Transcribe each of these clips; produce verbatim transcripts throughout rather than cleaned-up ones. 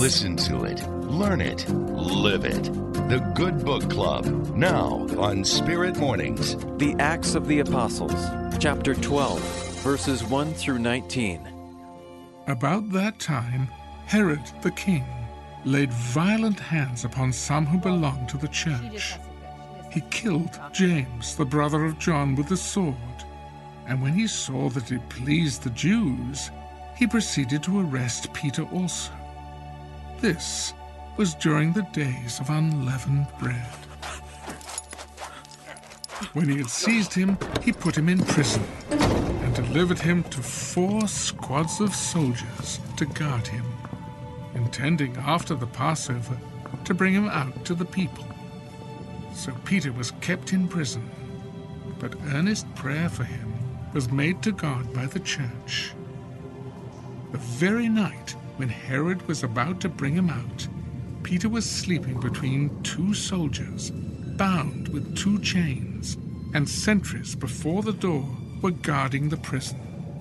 Listen to it, learn it, live it. The Good Book Club, now on Spirit Mornings. The Acts of the Apostles, chapter twelve, verses one through nineteen. About that time, Herod the king laid violent hands upon some who belonged to the church. He killed James, the brother of John, with the sword, and when he saw that it pleased the Jews, he proceeded to arrest Peter also. This was during the days of unleavened bread. When he had seized him, he put him in prison and delivered him to four squads of soldiers to guard him, intending after the Passover to bring him out to the people. So Peter was kept in prison, but earnest prayer for him was made to God by the church. The very night when Herod was about to bring him out, Peter was sleeping between two soldiers, bound with two chains, and sentries before the door were guarding the prison.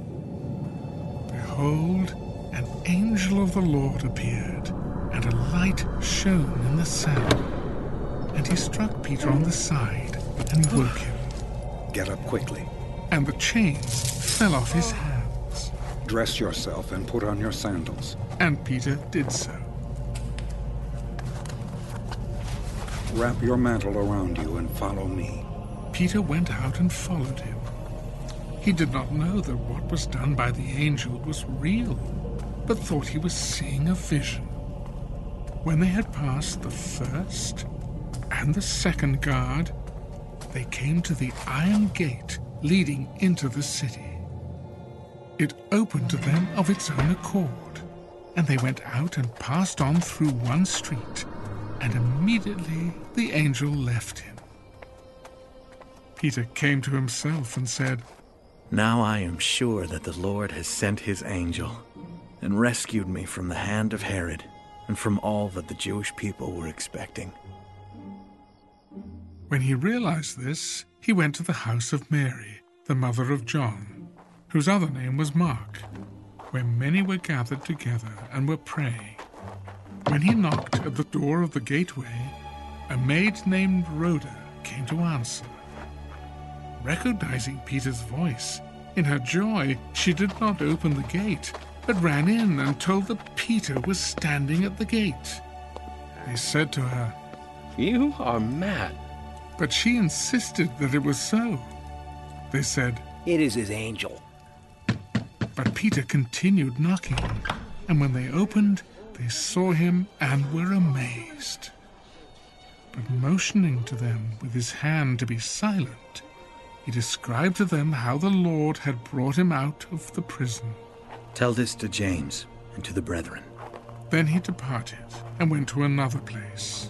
Behold, an angel of the Lord appeared, and a light shone in the cell. And he struck Peter on the side and woke him. Get up quickly. And the chains fell off his hands. Dress yourself and put on your sandals. And Peter did so. Wrap your mantle around you and follow me. Peter went out and followed him. He did not know that what was done by the angel was real, but thought he was seeing a vision. When they had passed the first and the second guard, they came to the iron gate leading into the city. It opened to them of its own accord, and they went out and passed on through one street, and immediately the angel left him. Peter came to himself and said, "Now I am sure that the Lord has sent his angel and rescued me from the hand of Herod and from all that the Jewish people were expecting." When he realized this, he went to the house of Mary, the mother of John, whose other name was Mark, where many were gathered together and were praying. When he knocked at the door of the gateway, a maid named Rhoda came to answer. Recognizing Peter's voice, in her joy she did not open the gate, but ran in and told that Peter was standing at the gate. They said to her, "You are mad." But she insisted that it was so. They said, "It is his angel." But Peter continued knocking, and when they opened, they saw him and were amazed. But motioning to them with his hand to be silent, he described to them how the Lord had brought him out of the prison. "Tell this to James and to the brethren." Then he departed and went to another place.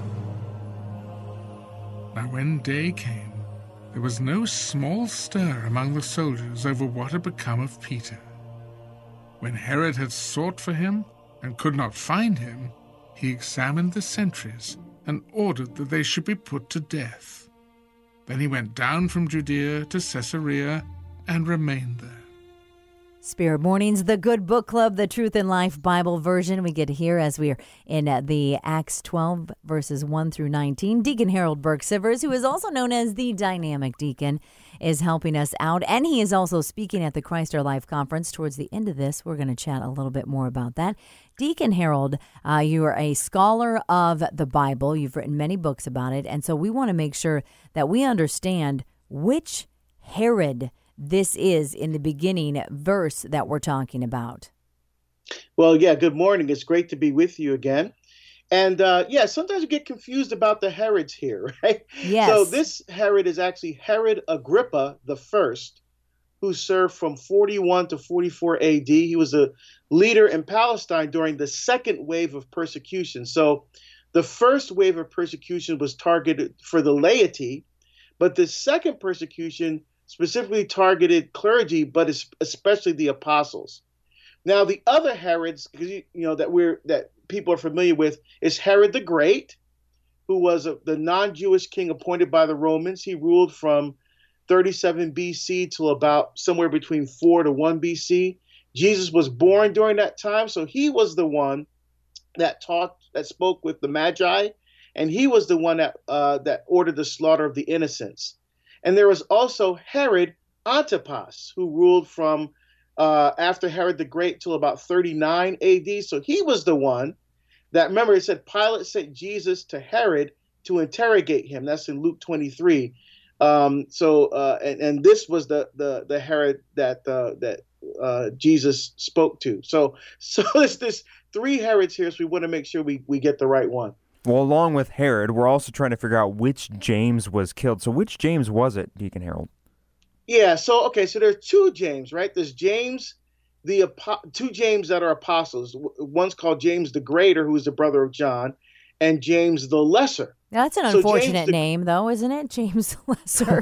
Now when day came, there was no small stir among the soldiers over what had become of Peter. When Herod had sought for him and could not find him, he examined the sentries and ordered that they should be put to death. Then he went down from Judea to Caesarea and remained there. Spirit Mornings, the Good Book Club, the Truth in Life Bible version. We get to hear as we are in uh, the Acts twelve, verses one through nineteen. Deacon Harold Burke-Sivers, who is also known as the Dynamic Deacon, is helping us out. And he is also speaking at the Christ Our Life Conference. Towards the end of this, we're going to chat a little bit more about that. Deacon Harold, uh, you are a scholar of the Bible. You've written many books about it. And so we want to make sure that we understand which Herod this is in the beginning verse that we're talking about. Well, yeah, good morning. It's great to be with you again. And uh, yeah, sometimes you get confused about the Herods here, right? Yes. So this Herod is actually Herod Agrippa the First, who served from forty-one to forty-four A D. He was a leader in Palestine during the second wave of persecution. So the first wave of persecution was targeted for the laity, but the second persecution specifically targeted clergy, but especially the apostles. Now, the other Herods, you know, that we're that people are familiar with is Herod the Great, who was a, the non-Jewish king appointed by the Romans. He ruled from thirty-seven B C till about somewhere between four to one B C. Jesus was born during that time, so he was the one that talked, that spoke with the Magi, and he was the one that uh, that ordered the slaughter of the innocents. And there was also Herod Antipas, who ruled from uh, after Herod the Great till about thirty-nine A D. So he was the one that, remember, it said Pilate sent Jesus to Herod to interrogate him. That's in Luke twenty-three. Um, so uh, and, and this was the the the Herod that uh, that uh, Jesus spoke to. So so there's this three Herods here. So we want to make sure we we get the right one. Well, along with Herod, we're also trying to figure out which James was killed. So which James was it, Deacon Harold? Yeah, so, okay, so there are two James, right? There's James, the two James that are apostles. One's called James the Greater, who is the brother of John, and James the Lesser. That's an so unfortunate the, name, though, isn't it? James the Lesser.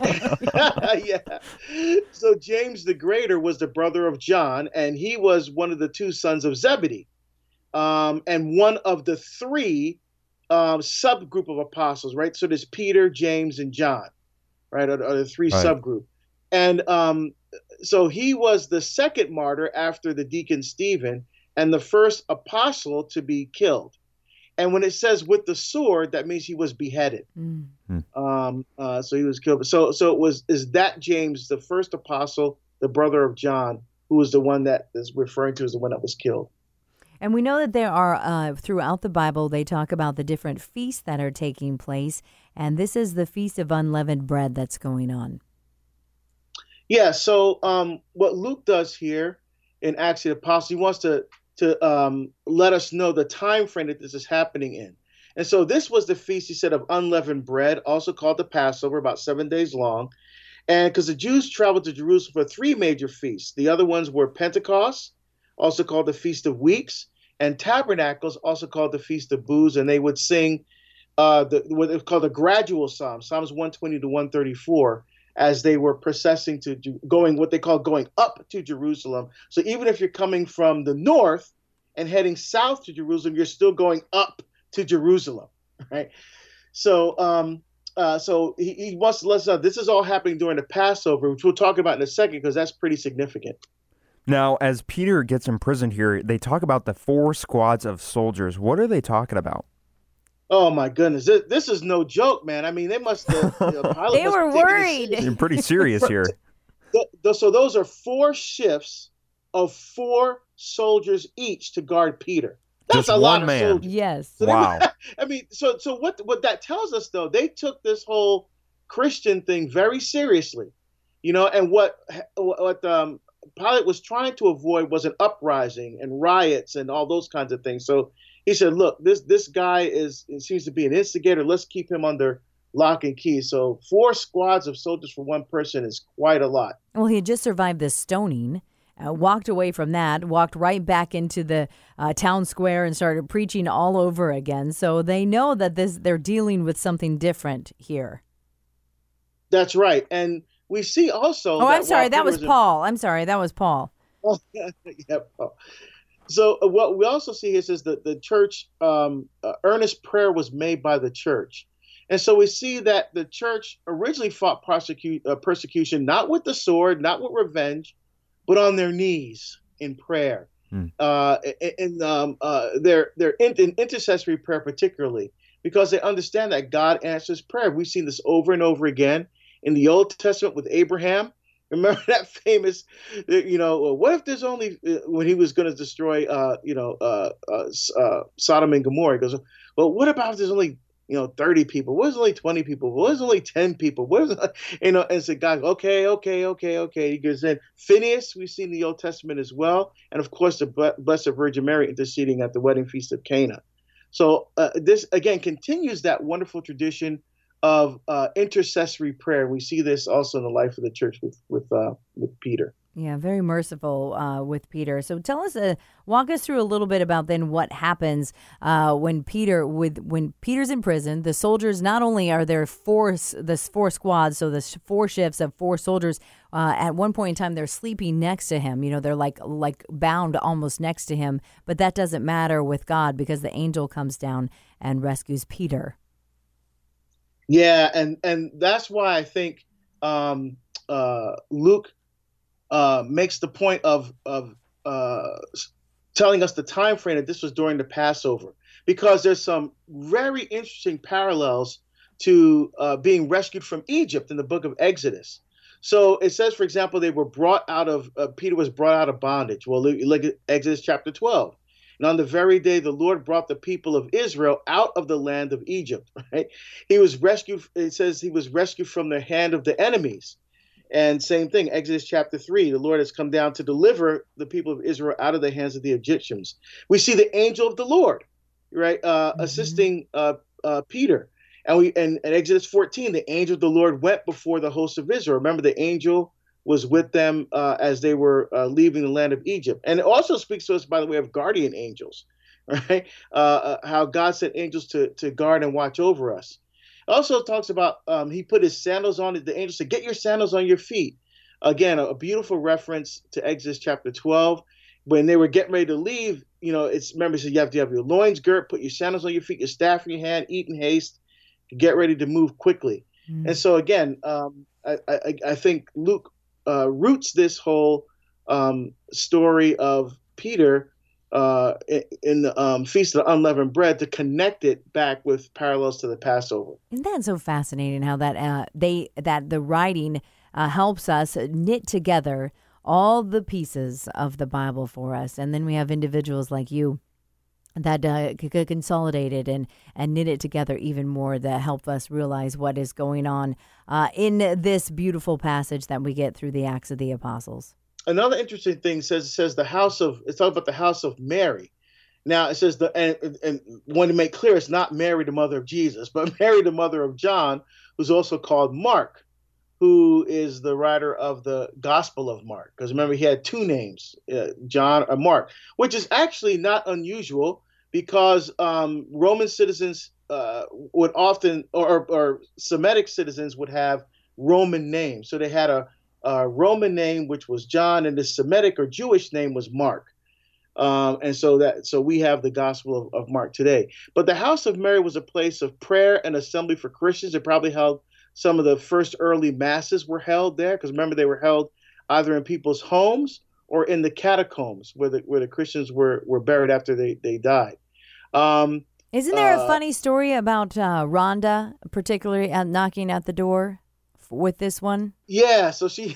Yeah. So James the Greater was the brother of John, and he was one of the two sons of Zebedee. Um, and one of the three um, subgroup of apostles, right? So there's Peter, James, and John, right? Are, are the three right. subgroup. And um, so he was the second martyr after the deacon Stephen and the first apostle to be killed. And when it says with the sword, that means he was beheaded. Mm. Um, uh, so he was killed. So so it was is that James, the first apostle, the brother of John, who was the one that is referring to as the one that was killed. And we know that there are, uh, throughout the Bible, they talk about the different feasts that are taking place. And this is the Feast of Unleavened Bread that's going on. Yeah, so um, what Luke does here in Acts of the Apostles, he wants to, to um, let us know the time frame that this is happening in. And so this was the feast, he said, of unleavened bread, also called the Passover, about seven days long. And because the Jews traveled to Jerusalem for three major feasts. The other ones were Pentecost, also called the Feast of Weeks, and Tabernacles, also called the Feast of Booths, and they would sing uh, the, what is called the gradual psalm, Psalms one twenty to one thirty-four, as they were processing to going, what they call going up to Jerusalem. So even if you're coming from the north and heading south to Jerusalem, you're still going up to Jerusalem, right? So, um, uh, so he, he wants to let us know this is all happening during the Passover, which we'll talk about in a second because that's pretty significant. Now, as Peter gets imprisoned here, they talk about the four squads of soldiers. What are they talking about? Oh, my goodness. This, this is no joke, man. I mean, they must have... You know, they were worried. You're pretty serious here. The, the, so those are four shifts of four soldiers each to guard Peter. That's Just a lot one man. of soldiers. Yes. So wow. They, I mean, so so what, what that tells us, though, they took this whole Christian thing very seriously. You know, and what what um, Pilate was trying to avoid was an uprising and riots and all those kinds of things. So he said, look, this this guy is seems to be an instigator. Let's keep him under lock and key. So four squads of soldiers for one person is quite a lot. Well, he had just survived this stoning, uh, walked away from that, walked right back into the uh, town square and started preaching all over again. So they know that this they're dealing with something different here. That's right. And we see also... Oh, I'm sorry. That was was Paul. In... I'm sorry. That was Paul. Oh, yeah, Paul. So uh, what we also see here says that the church, um, uh, earnest prayer was made by the church. And so we see that the church originally fought prosecute, uh, persecution, not with the sword, not with revenge, but on their knees in prayer. Hmm. Uh, and um, uh, their, their in, in intercessory prayer particularly, because they understand that God answers prayer. We've seen this over and over again in the Old Testament with Abraham. Remember that famous, you know, what if there's only, when he was going to destroy, uh, you know, uh, uh, uh, Sodom and Gomorrah, he goes, well, what about if there's only, you know, thirty people? What if there's only twenty people? What if there's only ten people? What if, you know, and so God, okay, okay, okay, okay. He goes in. Phineas, we've seen the Old Testament as well. And of course, the Blessed Virgin Mary interceding at the wedding feast of Cana. So uh, this, again, continues that wonderful tradition of uh, intercessory prayer. We see this also in the life of the church with with uh, with Peter. Yeah, very merciful uh, with Peter. So tell us, uh, walk us through a little bit about then what happens uh, when Peter, with when Peter's in prison. The soldiers, not only are there four, the four squads, so the four shifts of four soldiers. Uh, at one point in time, they're sleeping next to him. You know, they're like like bound almost next to him. But that doesn't matter with God because the angel comes down and rescues Peter. Yeah, and and that's why I think um, uh, Luke uh, makes the point of of uh, telling us the time frame that this was during the Passover, because there's some very interesting parallels to uh, being rescued from Egypt in the book of Exodus. So it says, for example, they were brought out of, uh, Peter was brought out of bondage. Well, look at Exodus chapter twelve. And on the very day the Lord brought the people of Israel out of the land of Egypt, right? He was rescued, it says he was rescued from the hand of the enemies. And same thing, Exodus chapter three, the Lord has come down to deliver the people of Israel out of the hands of the Egyptians. We see the angel of the Lord, right, uh, mm-hmm. assisting uh, uh, Peter. And we and in Exodus fourteen, the angel of the Lord went before the host of Israel. Remember, the angel was with them uh, as they were uh, leaving the land of Egypt. And it also speaks to us, by the way, of guardian angels, right? Uh, uh, how God sent angels to, to guard and watch over us. It also talks about um, he put his sandals on. The angel said, get your sandals on your feet. Again, a, a beautiful reference to Exodus chapter twelve. When they were getting ready to leave, you know, it's remember, it said you have to have your loins girt, put your sandals on your feet, your staff in your hand, eat in haste, get ready to move quickly. Mm. And so again, um, I, I, I think Luke uh, roots this whole um, story of Peter uh, in, in the um, Feast of the Unleavened Bread to connect it back with parallels to the Passover. Isn't that so fascinating how that uh, they that the writing uh, helps us knit together all the pieces of the Bible for us, and then we have individuals like you that uh, could consolidate it and, and knit it together even more that help us realize what is going on uh, in this beautiful passage that we get through the Acts of the Apostles. Another interesting thing says it says the house of it's talking about the house of Mary. Now it says the and, and want to make clear it's not Mary the mother of Jesus, but Mary the mother of John, who's also called Mark, who is the writer of the Gospel of Mark. Because remember, he had two names, uh, John or Mark, which is actually not unusual because um, Roman citizens uh, would often, or, or Semitic citizens would have Roman names. So they had a, a Roman name, which was John, and the Semitic or Jewish name was Mark. Um, and so that so we have the Gospel of, of Mark today. But the house of Mary was a place of prayer and assembly for Christians. It probably held some of the first early masses were held there, because remember, they were held either in people's homes or in the catacombs where the where the Christians were, were buried after they, they died. Um, Isn't there uh, a funny story about uh, Rhonda, particularly at knocking at the door with this one? Yeah, so she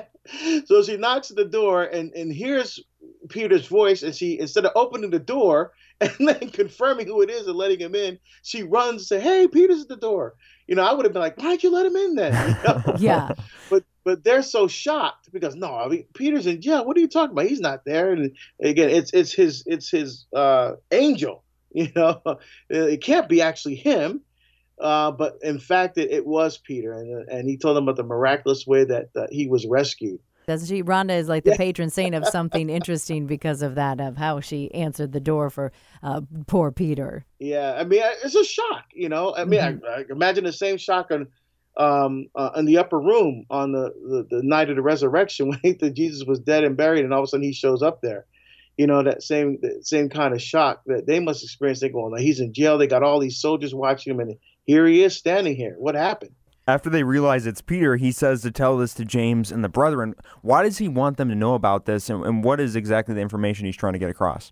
so she knocks at the door and, and hears Peter's voice, and she, instead of opening the door and then confirming who it is and letting him in, she runs and says, "Hey, Peter's at the door." You know, I would have been like, "Why'd you let him in then?" You know? Yeah. But but they're so shocked because no, I mean, Peter's in jail. What are you talking about? He's not there. And again, it's it's his it's his uh, angel. You know, it can't be actually him. Uh, but in fact, it, it was Peter, and and he told them about the miraculous way that uh, he was rescued. Doesn't she? Rhonda is like the patron saint of something interesting because of that, of how she answered the door for uh, poor Peter. Yeah, I mean, it's a shock, you know. I mean, mm-hmm. I, I imagine the same shock on um, uh, in the upper room on the, the, the night of the resurrection when he thought Jesus was dead and buried, and all of a sudden he shows up there. You know, that same that same kind of shock that they must experience. They go, "Well, he's in jail. They got all these soldiers watching him, and here he is standing here. What happened?" After they realize it's Peter, he says to tell this to James and the brethren. Why does he want them to know about this, and, and what is exactly the information he's trying to get across?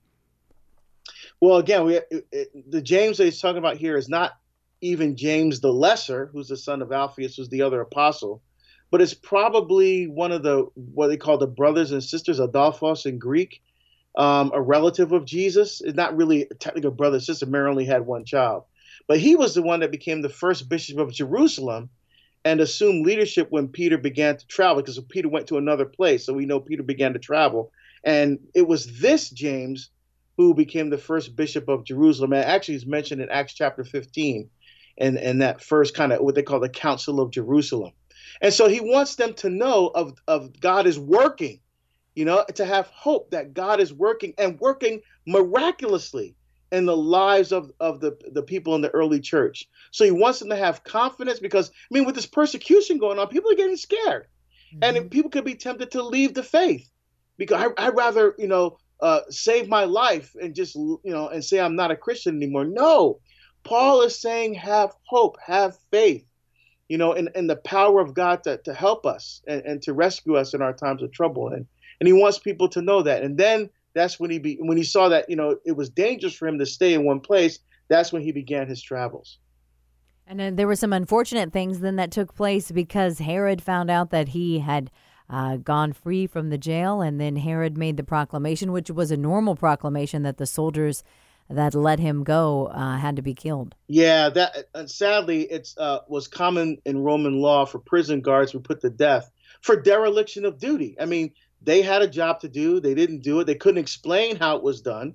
Well, again, we, it, it, the James that he's talking about here is not even James the Lesser, who's the son of Alphaeus, who's the other apostle, but it's probably one of the, what they call the brothers and sisters, Adolphos in Greek, um, a relative of Jesus. It's not really a technical brother and sister. Mary only had one child. But he was the one that became the first bishop of Jerusalem and assumed leadership when Peter began to travel, because Peter went to another place. So we know Peter began to travel. And it was this James who became the first bishop of Jerusalem. And actually is mentioned in Acts chapter fifteen, and, and that first kind of what they call the Council of Jerusalem. And so he wants them to know of, of God is working, you know, to have hope that God is working and working miraculously in the lives of, of the, the people in the early church. So he wants them to have confidence because, I mean, with this persecution going on, people are getting scared. Mm-hmm. And people could be tempted to leave the faith because I, I'd rather, you know, uh, save my life and just, you know, and say I'm not a Christian anymore. No, Paul is saying have hope, have faith, you know, in, in the power of God to, to help us and, and to rescue us in our times of trouble. And, and he wants people to know that. And then that's when he be, when he saw that, you know, it was dangerous for him to stay in one place. That's when he began his travels. And then there were some unfortunate things then that took place because Herod found out that he had uh, gone free from the jail, and then Herod made the proclamation, which was a normal proclamation, that the soldiers that let him go uh, had to be killed. Yeah, that uh, sadly it uh, was common in Roman law for prison guards who put to death for dereliction of duty. I mean, they had a job to do. They didn't do it. They couldn't explain how it was done.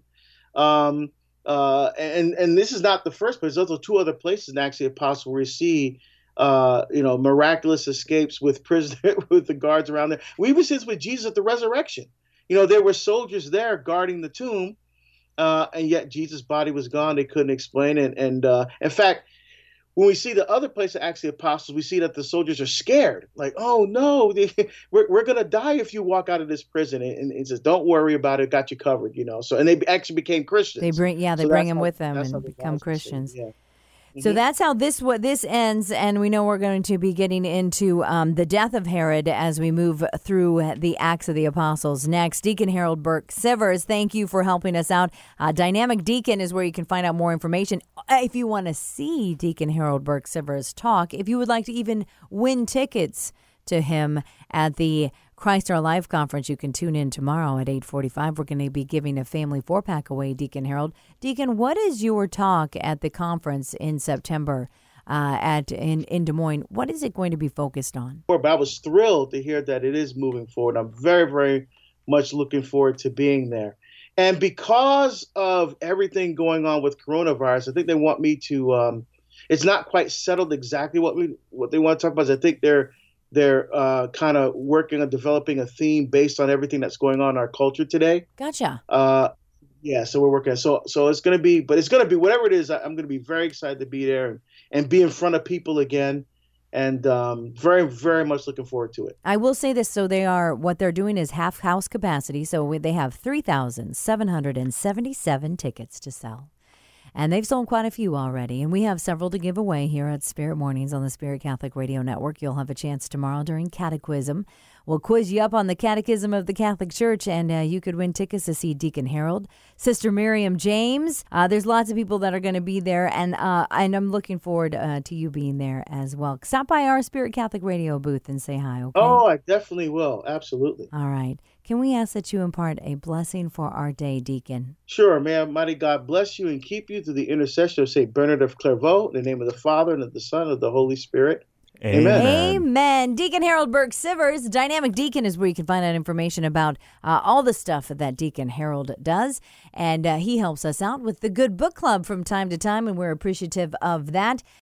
Um, uh, and and this is not the first place. There's also two other places in Acts of the Apostles where we see uh, you know, miraculous escapes with prisoner with the guards around there. We even see this with Jesus at the resurrection. You know, there were soldiers there guarding the tomb, uh, and yet Jesus' body was gone. They couldn't explain it. And uh, in fact, when we see the other place of Acts of the Apostles, we see that the soldiers are scared. Like, oh, no, they, we're, we're going to die if you walk out of this prison. And, and he says, don't worry about it. Got you covered, you know. So, and they actually became Christians. They bring, yeah, they so bring them how, with them and become Christians. Yeah. So mm-hmm. that's how this what this ends, and we know we're going to be getting into um, the death of Herod as we move through the Acts of the Apostles next. Deacon Harold Burke-Sivers, thank you for helping us out. Uh, Dynamic Deacon is where you can find out more information. If you want to see Deacon Harold Burke-Sivers talk, if you would like to even win tickets to him at the Christ Our Life Conference, you can tune in tomorrow at eight forty-five. We're going to be giving a family four-pack away, Deacon Harold. Deacon, what is your talk at the conference in September uh, at in, in Des Moines? What is it going to be focused on? But I was thrilled to hear that it is moving forward. I'm very, very much looking forward to being there. And because of everything going on with coronavirus, I think they want me to um, – it's not quite settled exactly what we what they want to talk about. I think they're – They're uh, kind of working on developing a theme based on everything that's going on in our culture today. Gotcha. Uh, yeah, so we're working. So so it's going to be, but it's going to be whatever it is. I'm going to be very excited to be there and, and be in front of people again, and um, very very much looking forward to it. I will say this: so they are what they're doing is half house capacity. So they have three thousand seven hundred and seventy-seven tickets to sell. And they've sold quite a few already. And we have several to give away here at Spirit Mornings on the Spirit Catholic Radio Network. You'll have a chance tomorrow during Catechism. We'll quiz you up on the Catechism of the Catholic Church, and uh, you could win tickets to see Deacon Harold, Sister Miriam James. Uh, there's lots of people that are going to be there, and uh, and I'm looking forward uh, to you being there as well. Stop by our Spirit Catholic Radio booth and say hi, okay? Oh, I definitely will. Absolutely. All right. Can we ask that you impart a blessing for our day, Deacon? Sure, may Almighty God bless you and keep you through the intercession of Saint Bernard of Clairvaux, in the name of the Father, and of the Son, and of the Holy Spirit. Amen. Amen. Deacon Harold Burke-Sivers, Dynamic Deacon, is where you can find out information about uh, all the stuff that Deacon Harold does. And uh, he helps us out with the Good Book Club from time to time, and we're appreciative of that.